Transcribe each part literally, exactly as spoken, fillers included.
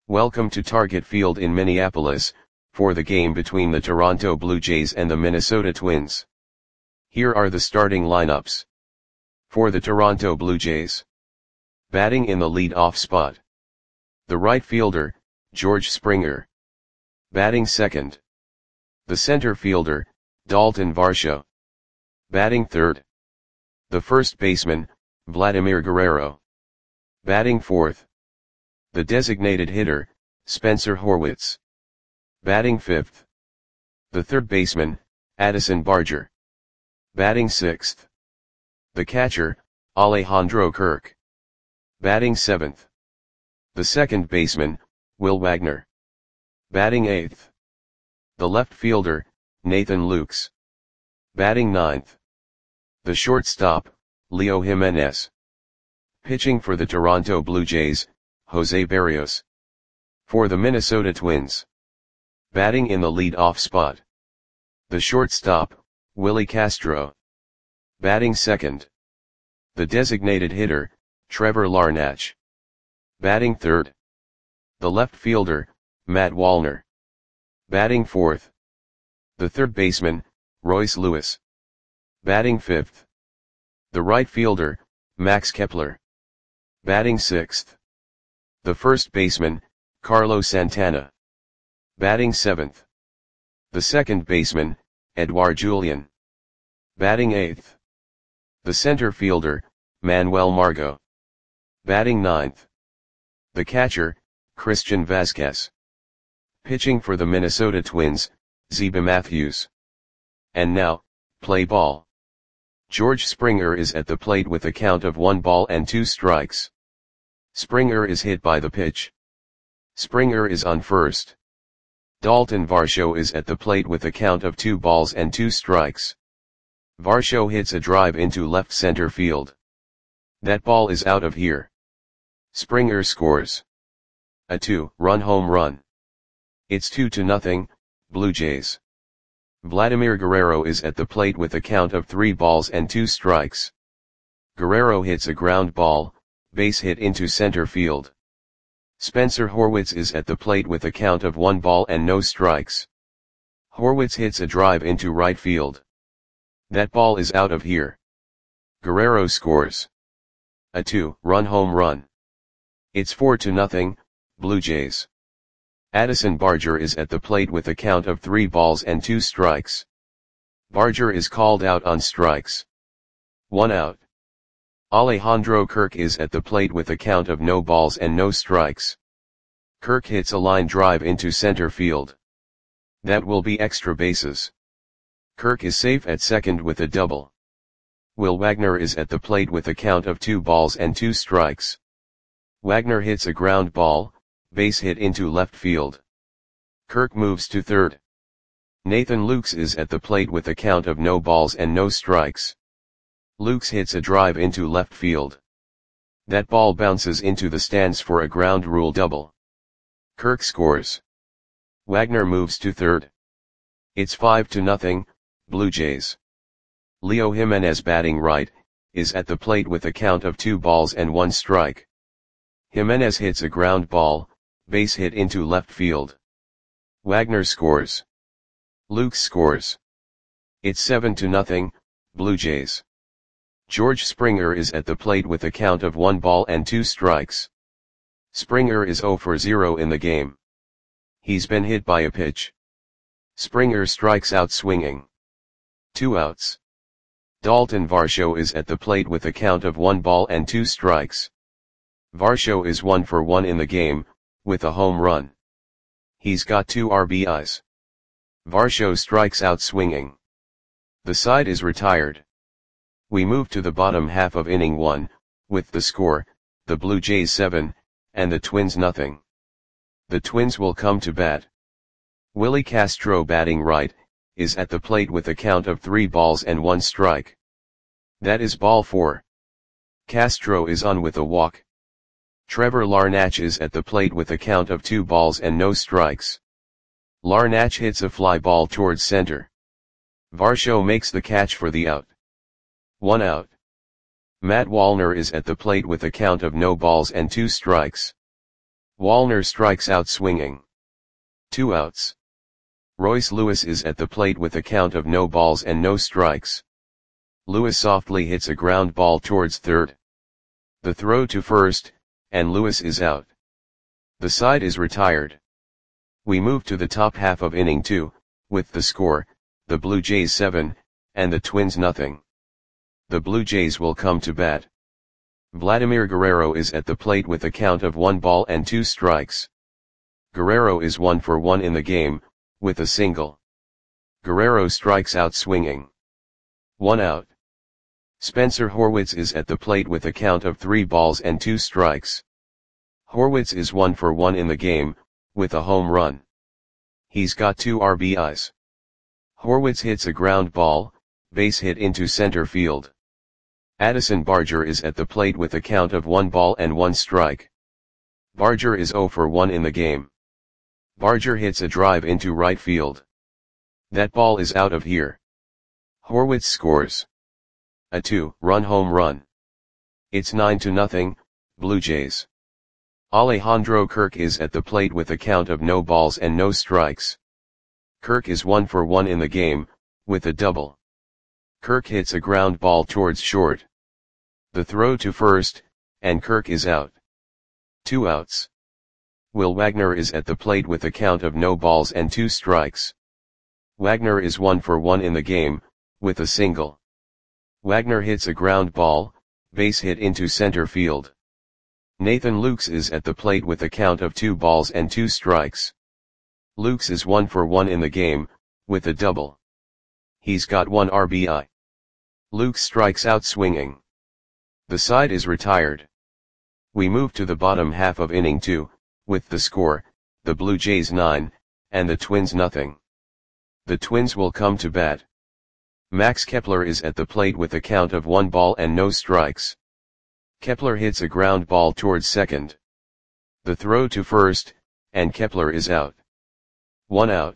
Welcome to Target Field in Minneapolis, for the game between the Toronto Blue Jays and the Minnesota Twins. Here are the starting lineups. For the Toronto Blue Jays. Batting in the lead-off spot. The right fielder, George Springer. Batting second. The center fielder, Dalton Varsho. Batting third. The first baseman, Vladimir Guerrero. Batting fourth. The designated hitter, Spencer Horwitz. Batting fifth. The third baseman, Addison Barger. Batting sixth. The catcher, Alejandro Kirk. Batting seventh. The second baseman, Will Wagner. Batting eighth. The left fielder, Nathan Lukes. Batting ninth. The shortstop, Leo Jimenez. Pitching for the Toronto Blue Jays, Jose Berrios. For the Minnesota Twins. Batting in the lead-off spot. The shortstop, Willie Castro. Batting second. The designated hitter, Trevor Larnach. Batting third. The left fielder, Matt Wallner. Batting fourth. The third baseman, Royce Lewis. Batting fifth. The right fielder, Max Kepler. Batting sixth. The first baseman, Carlos Santana. Batting seventh. The second baseman, Edouard Julien. Batting eighth. The center fielder, Manuel Margot. Batting ninth. The catcher, Christian Vazquez. Pitching for the Minnesota Twins, Zeba Matthews. And now, play ball. George Springer is at the plate with a count of one ball and two strikes. Springer is hit by the pitch. Springer is on first. Dalton Varsho is at the plate with a count of two balls and two strikes. Varsho hits a drive into left center field. That ball is out of here. Springer scores a two-run home run. It's two to nothing, Blue Jays. Vladimir Guerrero is at the plate with a count of three balls and two strikes. Guerrero hits a ground ball, base hit into center field. Spencer Horwitz is at the plate with a count of one ball and no strikes. Horwitz hits a drive into right field. That ball is out of here. Guerrero scores a two-run home run. It's four to nothing, Blue Jays. Addison Barger is at the plate with a count of three balls and two strikes. Barger is called out on strikes. One out. Alejandro Kirk is at the plate with a count of no balls and no strikes. Kirk hits a line drive into center field. That will be extra bases. Kirk is safe at second with a double. Will Wagner is at the plate with a count of two balls and two strikes. Wagner hits a ground ball, base hit into left field. Kirk moves to third. Nathan Lukes is at the plate with a count of no balls and no strikes. Lukes hits a drive into left field. That ball bounces into the stands for a ground rule double. Kirk scores. Wagner moves to third. It's five to nothing, Blue Jays. Leo Jimenez batting right, is at the plate with a count of two balls and one strike. Jimenez hits a ground ball, base hit into left field. Wagner scores. Lukes scores. It's seven to nothing, Blue Jays. George Springer is at the plate with a count of one ball and two strikes. Springer is zero for zero in the game. He's been hit by a pitch. Springer strikes out swinging. Two outs. Dalton Varsho is at the plate with a count of one ball and two strikes. Varsho is one for one in the game, with a home run. He's got two R B Is. Varsho strikes out swinging. The side is retired. We move to the bottom half of inning one, with the score, the Blue Jays seven, and the Twins nothing. The Twins will come to bat. Willie Castro batting right, is at the plate with a count of three balls and one strike. That is ball four. Castro is on with a walk. Trevor Larnach is at the plate with a count of two balls and no strikes. Larnach hits a fly ball towards center. Varsho makes the catch for the out. One out. Matt Wallner is at the plate with a count of no balls and two strikes. Wallner strikes out swinging. Two outs. Royce Lewis is at the plate with a count of no balls and no strikes. Lewis softly hits a ground ball towards third. The throw to first, and Lewis is out. The side is retired. We move to the top half of inning two, with the score, the Blue Jays seven, and the Twins nothing. The Blue Jays will come to bat. Vladimir Guerrero is at the plate with a count of one ball and two strikes. Guerrero is one for one in the game, with a single. Guerrero strikes out swinging. One out. Spencer Horwitz is at the plate with a count of three balls and two strikes. Horwitz is one for one in the game, with a home run. He's got two R B Is. Horwitz hits a ground ball, base hit into center field. Addison Barger is at the plate with a count of one ball and one strike. Barger is zero for one in the game. Barger hits a drive into right field. That ball is out of here. Horwitz scores a two-run home run. It's nine to nothing, Blue Jays. Alejandro Kirk is at the plate with a count of no balls and no strikes. Kirk is one for one in the game, with a double. Kirk hits a ground ball towards short. The throw to first, and Kirk is out. Two outs. Will Wagner is at the plate with a count of no balls and two strikes. Wagner is one for one in the game, with a single. Wagner hits a ground ball, base hit into center field. Nathan Lukes is at the plate with a count of two balls and two strikes. Lukes is one for one in the game, with a double. He's got one R B I. Lukes strikes out swinging. The side is retired. We move to the bottom half of inning two, with the score, the Blue Jays nine, and the Twins nothing. The Twins will come to bat. Max Kepler is at the plate with a count of one ball and no strikes. Kepler hits a ground ball towards second. The throw to first, and Kepler is out. One out.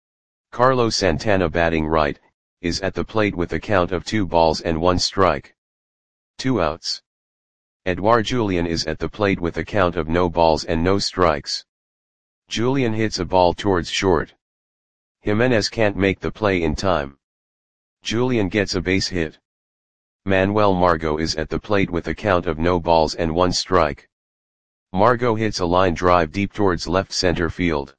Carlos Santana batting right, is at the plate with a count of two balls and one strike. Two outs. Edouard Julien is at the plate with a count of no balls and no strikes. Julien hits a ball towards short. Jimenez can't make the play in time. Julien gets a base hit. Manuel Margot is at the plate with a count of no balls and one strike. Margot hits a line drive deep towards left center field.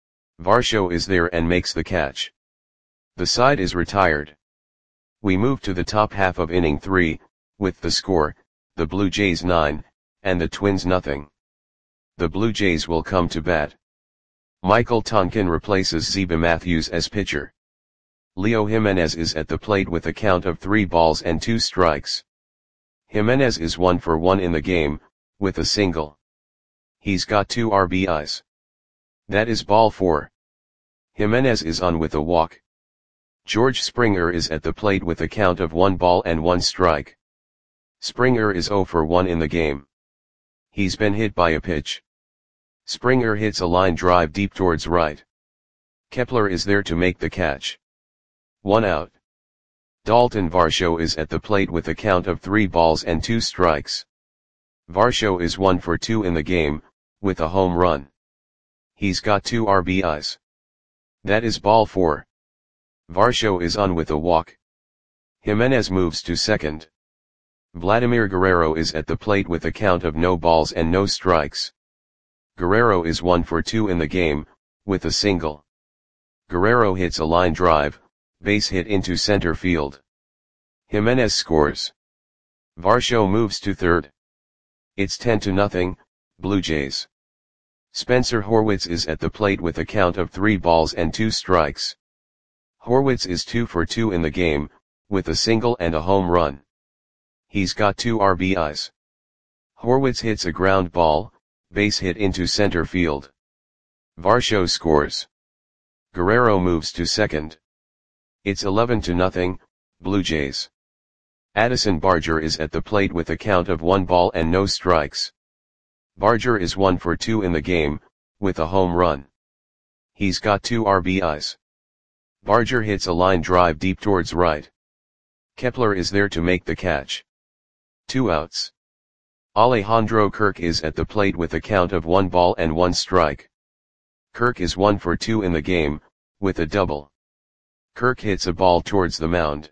Varsho is there and makes the catch. The side is retired. We move to the top half of inning three, with the score, the Blue Jays nine, and the Twins nothing. The Blue Jays will come to bat. Michael Tonkin replaces Zeba Matthews as pitcher. Leo Jimenez is at the plate with a count of three balls and two strikes. Jimenez is one for one in the game, with a single. He's got two R B Is. That is ball four. Jimenez is on with a walk. George Springer is at the plate with a count of one ball and one strike. Springer is zero for one in the game. He's been hit by a pitch. Springer hits a line drive deep towards right. Kepler is there to make the catch. One out. Dalton Varsho is at the plate with a count of three balls and two strikes. Varsho is one for two in the game, with a home run. He's got two R B Is. That is ball four. Varsho is on with a walk. Jimenez moves to second. Vladimir Guerrero is at the plate with a count of no balls and no strikes. Guerrero is one for two in the game, with a single. Guerrero hits a line drive, base hit into center field. Jimenez scores. Varsho moves to third. It's ten to nothing, Blue Jays. Spencer Horwitz is at the plate with a count of three balls and two strikes. Horwitz is two for two in the game, with a single and a home run. He's got two R B Is. Horwitz hits a ground ball, base hit into center field. Varsho scores. Guerrero moves to second. It's eleven to nothing, Blue Jays. Addison Barger is at the plate with a count of one ball and no strikes. Barger is one for two in the game, with a home run. He's got two R B Is. Barger hits a line drive deep towards right. Kepler is there to make the catch. Two outs. Alejandro Kirk is at the plate with a count of one ball and one strike. Kirk is one for two in the game, with a double. Kirk hits a ball towards the mound.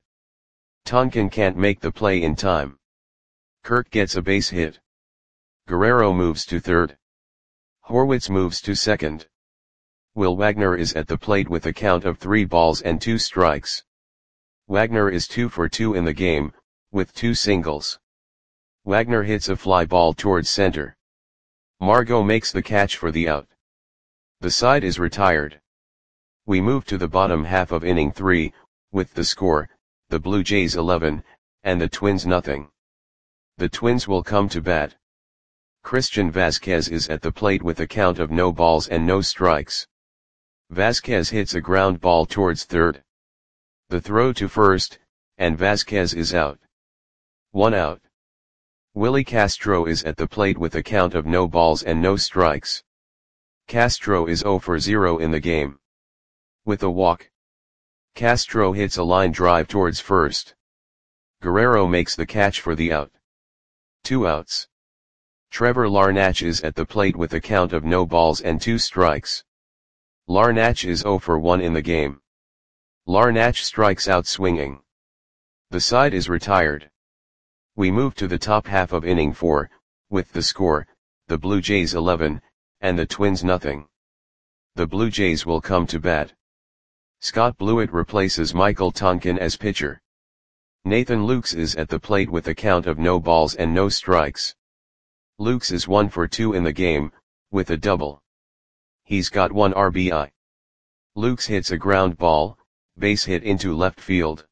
Tonkin can't make the play in time. Kirk gets a base hit. Guerrero moves to third. Horwitz moves to second. Will Wagner is at the plate with a count of three balls and two strikes. Wagner is two for two in the game, with two singles. Wagner hits a fly ball towards center. Margot makes the catch for the out. The side is retired. We move to the bottom half of inning three, with the score, the Blue Jays eleven, and the Twins nothing. The Twins will come to bat. Christian Vasquez is at the plate with a count of no balls and no strikes. Vasquez hits a ground ball towards third. The throw to first, and Vasquez is out. One out. Willie Castro is at the plate with a count of no balls and no strikes. Castro is zero for zero in the game. With a walk, Castro hits a line drive towards first. Guerrero makes the catch for the out. Two outs. Trevor Larnach is at the plate with a count of no balls and two strikes. Larnach is zero for one in the game. Larnach strikes out swinging. The side is retired. We move to the top half of inning four, with the score, the Blue Jays eleven, and the Twins nothing. The Blue Jays will come to bat. Scott Blewett replaces Michael Tonkin as pitcher. Nathan Lukes is at the plate with a count of no balls and no strikes. Lukes is one for two in the game, with a double. He's got one R B I. Lukes hits a ground ball, base hit into left field.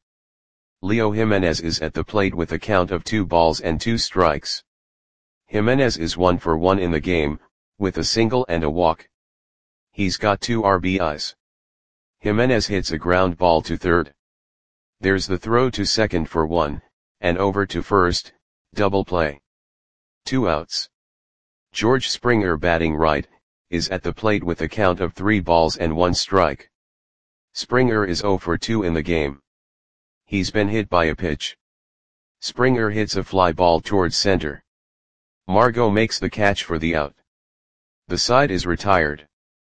Leo Jimenez is at the plate with a count of two balls and two strikes. Jimenez is one for one in the game, with a single and a walk. He's got two R B Is. Jimenez hits a ground ball to third. There's the throw to second for one, and over to first, double play. Two outs. George Springer, batting right, is at the plate with a count of three balls and one strike. Springer is zero for two in the game. He's been hit by a pitch. Springer hits a fly ball towards center. Margot makes the catch for the out. The side is retired.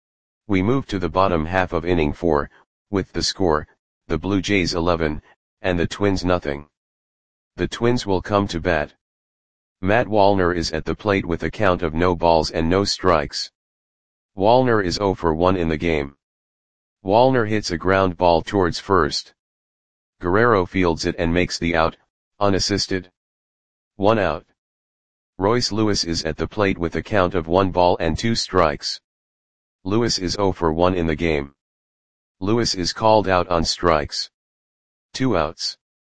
We move to the bottom half of inning four, with the score, the Blue Jays eleven, and the Twins nothing. The Twins will come to bat. Matt Wallner is at the plate with a count of no balls and no strikes. Wallner is zero for one in the game. Wallner hits a ground ball towards first. Guerrero fields it and makes the out, unassisted. One out. Royce Lewis is at the plate with a count of one ball and two strikes. Lewis is zero for one in the game. Lewis is called out on strikes. Two outs.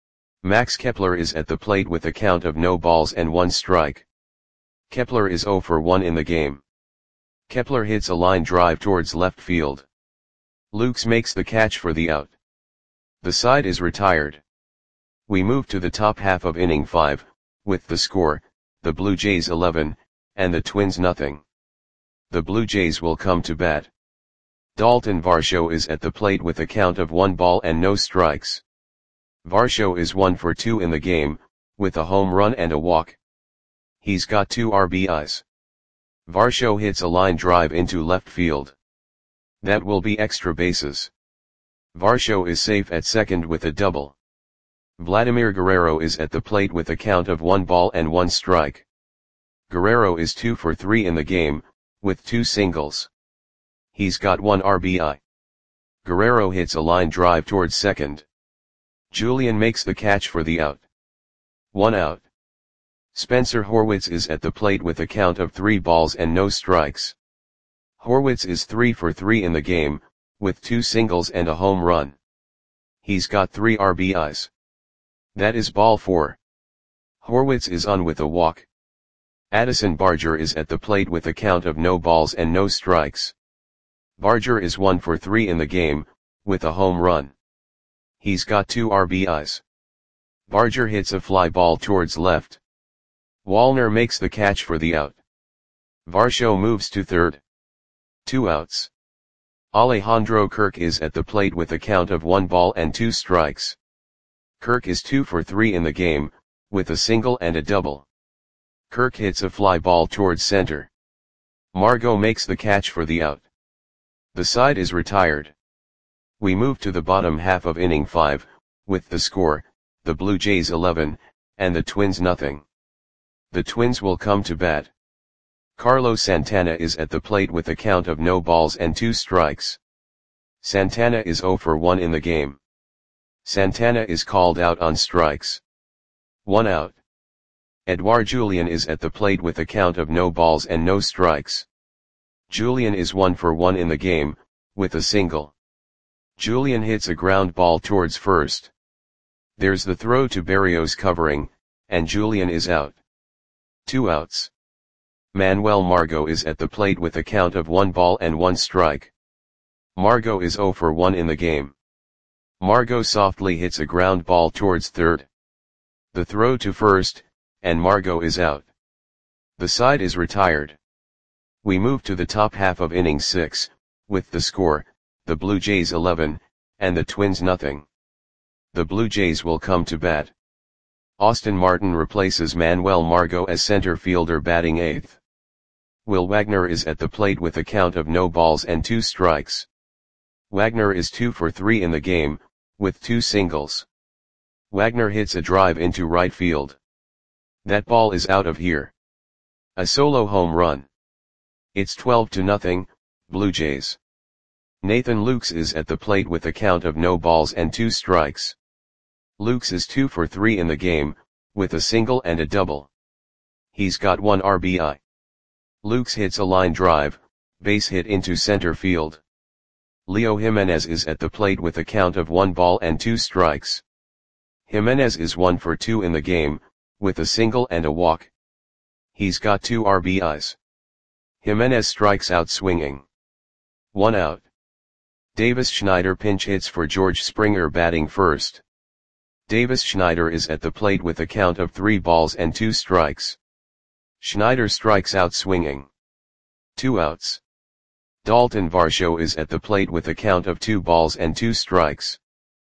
Max Kepler is at the plate with a count of no balls and one strike. Kepler is zero for one in the game. Kepler hits a line drive towards left field. Lukes makes the catch for the out. The side is retired. We move to the top half of inning five, with the score, the Blue Jays eleven, and the Twins nothing. The Blue Jays will come to bat. Dalton Varsho is at the plate with a count of one ball and no strikes. Varsho is one for two in the game, with a home run and a walk. He's got two R B Is. Varsho hits a line drive into left field. That will be extra bases. Varsho is safe at second with a double. Vladimir Guerrero is at the plate with a count of one ball and one strike. Guerrero is two for three in the game, with two singles. He's got one R B I. Guerrero hits a line drive towards second. Julian makes the catch for the out. One out. Spencer Horwitz is at the plate with a count of three balls and no strikes. Horwitz is three for three in the game, with two singles and a home run. He's got three R B Is. That is ball four. Horwitz is on with a walk. Addison Barger is at the plate with a count of no balls and no strikes. Barger is one for three in the game, with a home run. He's got two R B Is. Barger hits a fly ball towards left. Wallner makes the catch for the out. Varsho moves to third. Two outs. Alejandro Kirk is at the plate with a count of one ball and two strikes. Kirk is two for three in the game, with a single and a double. Kirk hits a fly ball towards center. Margot makes the catch for the out. The side is retired. We move to the bottom half of inning five, with the score, the Blue Jays eleven, and the Twins nothing. The Twins will come to bat. Carlos Santana is at the plate with a count of no balls and two strikes. Santana is zero for one in the game. Santana is called out on strikes. One out. Edouard Julien is at the plate with a count of no balls and no strikes. Julien is one for one in the game, with a single. Julien hits a ground ball towards first. There's the throw to Berrios covering, and Julien is out. Two outs. Manuel Margot is at the plate with a count of one ball and one strike. Margot is zero for one in the game. Margot softly hits a ground ball towards third. The throw to first, and Margot is out. The side is retired. We move to the top half of inning six, with the score, the Blue Jays eleven, and the Twins nothing. The Blue Jays will come to bat. Austin Martin replaces Manuel Margot as center fielder batting eighth. Will Wagner is at the plate with a count of no balls and two strikes. Wagner is two for three in the game, with two singles. Wagner hits a drive into right field. That ball is out of here. A solo home run. It's twelve to nothing, Blue Jays. Nathan Lukes is at the plate with a count of no balls and two strikes. Lukes is two for three in the game, with a single and a double. He's got one R B I. Lukes hits a line drive, base hit into center field. Leo Jimenez is at the plate with a count of one ball and two strikes. Jimenez is one for two in the game, with a single and a walk. He's got two R B Is. Jimenez strikes out swinging. One out. Davis Schneider pinch hits for George Springer batting first. Davis Schneider is at the plate with a count of three balls and two strikes. Schneider strikes out swinging. Two outs. Dalton Varsho is at the plate with a count of two balls and two strikes.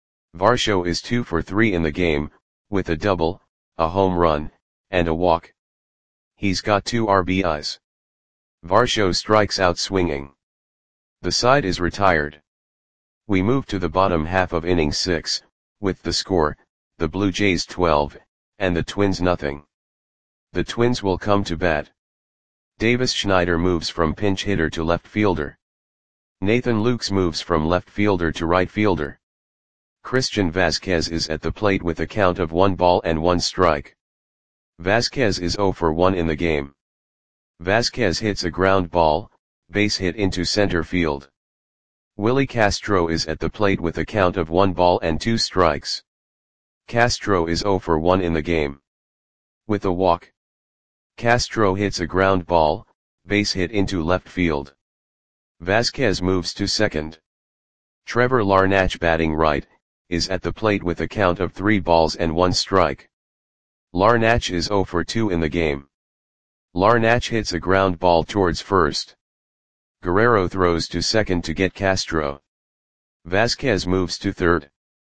Varsho is two for three in the game, with a double, a home run, and a walk. He's got two R B Is. Varsho strikes out swinging. The side is retired. We move to the bottom half of inning six, with the score, the Blue Jays twelve, and the Twins nothing. The Twins will come to bat. Davis Schneider moves from pinch hitter to left fielder. Nathan Lukes moves from left fielder to right fielder. Christian Vasquez is at the plate with a count of one ball and one strike. Vasquez is zero for one in the game. Vasquez hits a ground ball, base hit into center field. Willie Castro is at the plate with a count of one ball and two strikes. Castro is zero for one in the game. With a walk. Castro hits a ground ball, base hit into left field. Vasquez moves to second. Trevor Larnach batting right, is at the plate with a count of three balls and one strike. Larnach is zero for two in the game. Larnach hits a ground ball towards first. Guerrero throws to second to get Castro. Vasquez moves to third.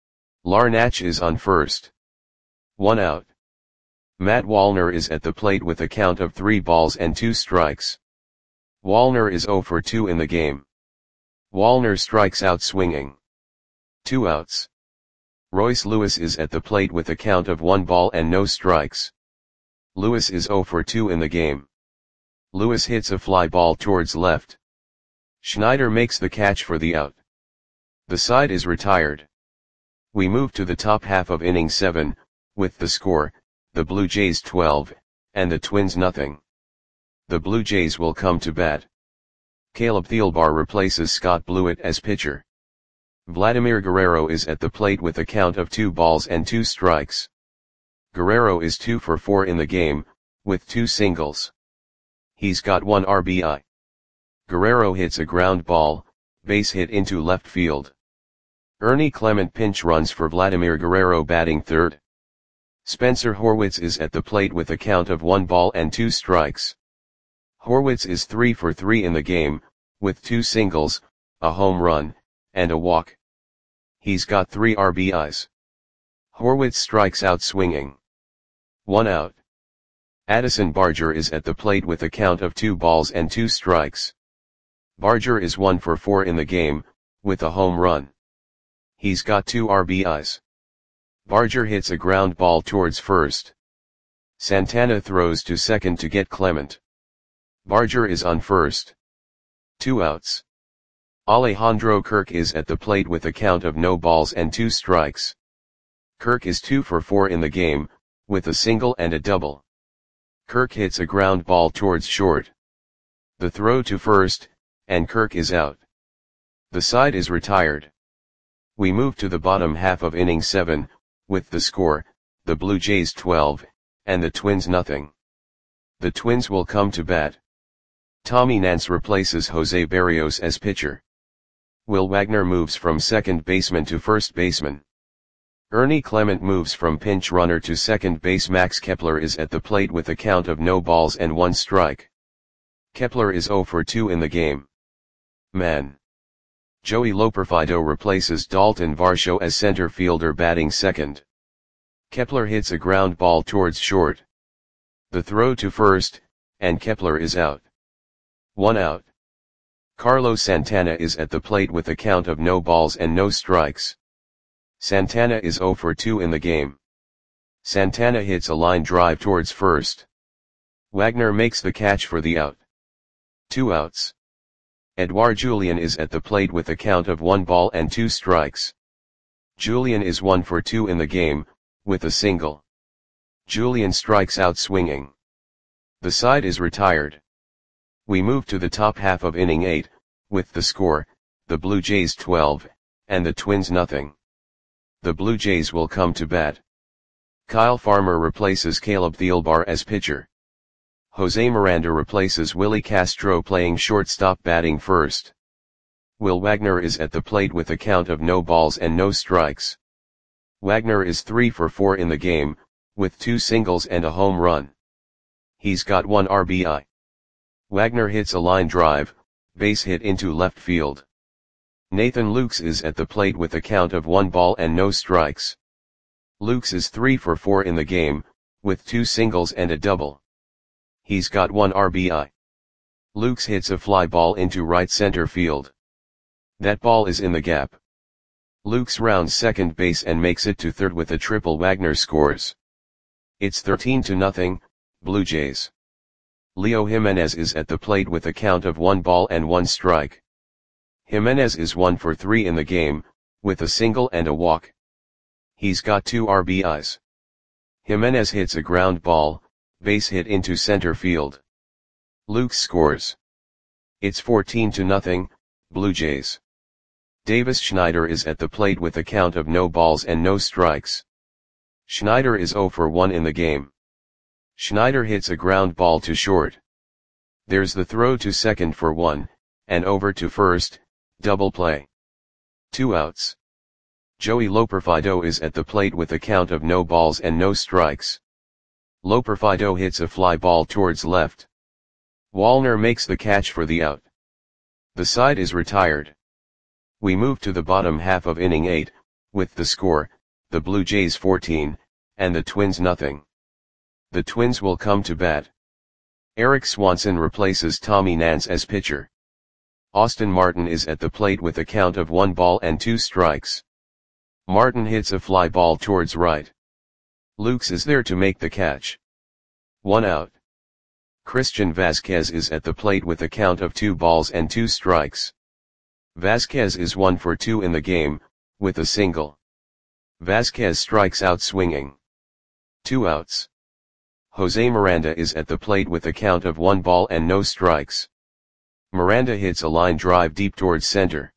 Larnach is on first. One out. Matt Wallner is at the plate with a count of three balls and two strikes. Wallner is zero for two in the game. Wallner strikes out swinging. Two outs. Royce Lewis is at the plate with a count of one ball and no strikes. Lewis is zero for two in the game. Lewis hits a fly ball towards left. Schneider makes the catch for the out. The side is retired. We move to the top half of inning seven, with the score, the Blue Jays twelve, and the Twins nothing. The Blue Jays will come to bat. Caleb Thielbar replaces Scott Blewett as pitcher. Vladimir Guerrero is at the plate with a count of two balls and two strikes. Guerrero is two for four in the game, with two singles. He's got one R B I. Guerrero hits a ground ball, base hit into left field. Ernie Clement pinch runs for Vladimir Guerrero batting third. Spencer Horwitz is at the plate with a count of one ball and two strikes. Horwitz is three for three in the game, with two singles, a home run, and a walk. He's got three R B Is. Horwitz strikes out swinging. One out. Addison Barger is at the plate with a count of two balls and two strikes. Barger is one for four in the game, with a home run. He's got two R B Is. Barger hits a ground ball towards first. Santana throws to second to get Clement. Barger is on first. Two outs. Alejandro Kirk is at the plate with a count of no balls and two strikes. Kirk is two for four in the game, with a single and a double. Kirk hits a ground ball towards short. The throw to first, and Kirk is out. The side is retired. We move to the bottom half of inning seven, with the score, the Blue Jays twelve, and the Twins nothing. The Twins will come to bat. Tommy Nance replaces Jose Berrios as pitcher. Will Wagner moves from second baseman to first baseman. Ernie Clement moves from pinch runner to second base. Max Kepler is at the plate with a count of no balls and one strike. Kepler is zero for two in the game. Man. Joey Loperfido replaces Dalton Varsho as center fielder batting second. Kepler hits a ground ball towards short. The throw to first, and Kepler is out. One out. Carlos Santana is at the plate with a count of no balls and no strikes. Santana is zero for two in the game. Santana hits a line drive towards first. Wagner makes the catch for the out. Two outs. Edouard Julien is at the plate with a count of one ball and two strikes. Julien is one for two in the game, with a single. Julien strikes out swinging. The side is retired. We move to the top half of inning eight, with the score, the Blue Jays twelve, and the Twins nothing. The Blue Jays will come to bat. Kyle Farmer replaces Caleb Thielbar as pitcher. Jose Miranda replaces Willie Castro playing shortstop batting first. Will Wagner is at the plate with a count of no balls and no strikes. Wagner is three for four in the game, with two singles and a home run. He's got one R B I. Wagner hits a line drive, base hit into left field. Nathan Lukes is at the plate with a count of one ball and no strikes. Lukes is three for four in the game, with two singles and a double. He's got one R B I. Lukes hits a fly ball into right center field. That ball is in the gap. Lukes rounds second base and makes it to third with a triple. Wagner scores. It's thirteen to nothing, Blue Jays. Leo Jimenez is at the plate with a count of one ball and one strike. Jimenez is one for three in the game, with a single and a walk. He's got two R B Is. Jimenez hits a ground ball, base hit into center field. Lukes scores. It's fourteen to nothing, Blue Jays. Davis Schneider is at the plate with a count of no balls and no strikes. Schneider is zero for one in the game. Schneider hits a ground ball to short. There's the throw to second for one, and over to first, double play. Two outs. Joey Loperfido is at the plate with a count of no balls and no strikes. Loperfido hits a fly ball towards left. Wallner makes the catch for the out. The side is retired. We move to the bottom half of inning eight, with the score, the Blue Jays fourteen, and the Twins nothing. The Twins will come to bat. Eric Swanson replaces Tommy Nance as pitcher. Austin Martin is at the plate with a count of one ball and two strikes. Martin hits a fly ball towards right. Lukes is there to make the catch. One out. Christian Vasquez is at the plate with a count of two balls and two strikes. Vasquez is one for two in the game, with a single. Vasquez strikes out swinging. Two outs. Jose Miranda is at the plate with a count of one ball and no strikes. Miranda hits a line drive deep towards center.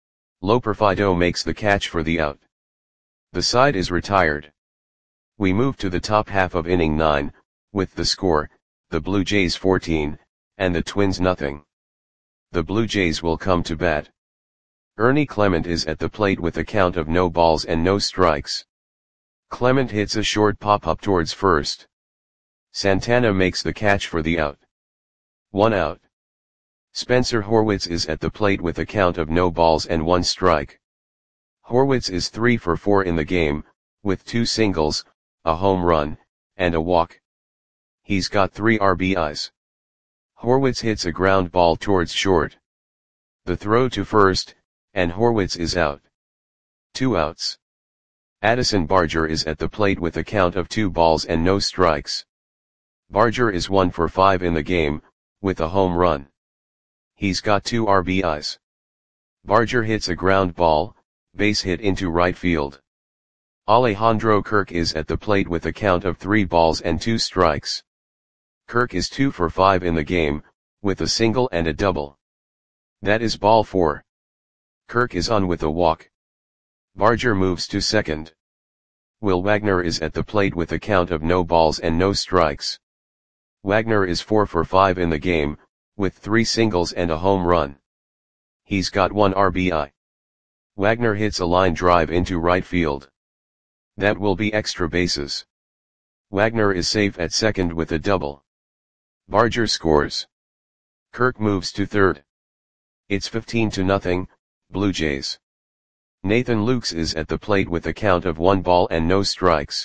Loperfido makes the catch for the out. The side is retired. We move to the top half of inning nine, with the score, the Blue Jays fourteen, and the Twins nothing. The Blue Jays will come to bat. Ernie Clement is at the plate with a count of no balls and no strikes. Clement hits a short pop-up towards first. Santana makes the catch for the out. One out. Spencer Horwitz is at the plate with a count of no balls and one strike. Horwitz is three for four in the game, with two singles, a home run, and a walk. He's got three R B Is. Horwitz hits a ground ball towards short. The throw to first, and Horwitz is out. Two outs. Addison Barger is at the plate with a count of two balls and no strikes. Barger is one for five in the game, with a home run. He's got two R B Is. Barger hits a ground ball, base hit into right field. Alejandro Kirk is at the plate with a count of three balls and two strikes. Kirk is two for five in the game, with a single and a double. That is ball four. Kirk is on with a walk. Barger moves to second. Will Wagner is at the plate with a count of no balls and no strikes. Wagner is four for five in the game, with three singles and a home run. He's got one R B I. Wagner hits a line drive into right field. That will be extra bases. Wagner is safe at second with a double. Barger scores. Kirk moves to third. It's fifteen to nothing, Blue Jays. Nathan Lukes is at the plate with a count of one ball and no strikes.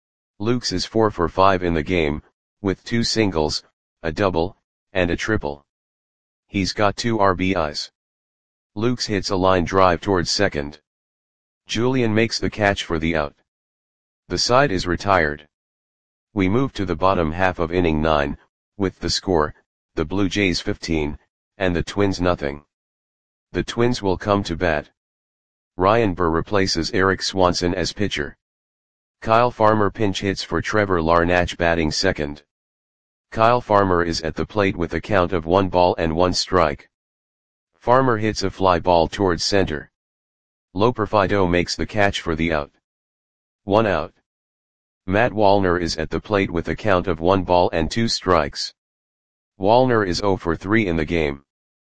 Lukes is four for five in the game, with two singles, a double, and a triple. He's got two R B Is. Lukes hits a line drive towards second. Julian makes the catch for the out. The side is retired. We move to the bottom half of inning nine, with the score, the Blue Jays fifteen, and the Twins nothing. The Twins will come to bat. Ryan Burr replaces Eric Swanson as pitcher. Kyle Farmer pinch hits for Trevor Larnach batting second. Kyle Farmer is at the plate with a count of one ball and one strike. Farmer hits a fly ball towards center. Loperfido makes the catch for the out. One out. Matt Wallner is at the plate with a count of one ball and two strikes. Wallner is zero for three in the game.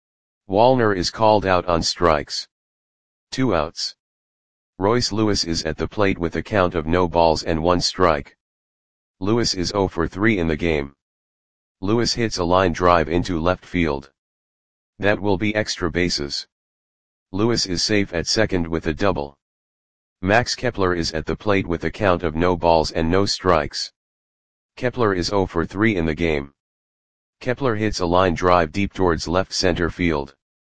Wallner is called out on strikes. Two outs. Royce Lewis is at the plate with a count of no balls and one strike. Lewis is zero for three in the game. Lewis hits a line drive into left field. That will be extra bases. Lewis is safe at second with a double. Max Kepler is at the plate with a count of no balls and no strikes. Kepler is zero for three in the game. Kepler hits a line drive deep towards left center field.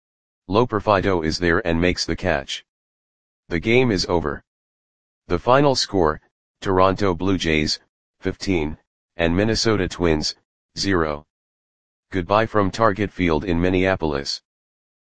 Loperfido is there and makes the catch. The game is over. The final score, Toronto Blue Jays, fifteen, and Minnesota Twins, zero. Goodbye from Target Field in Minneapolis.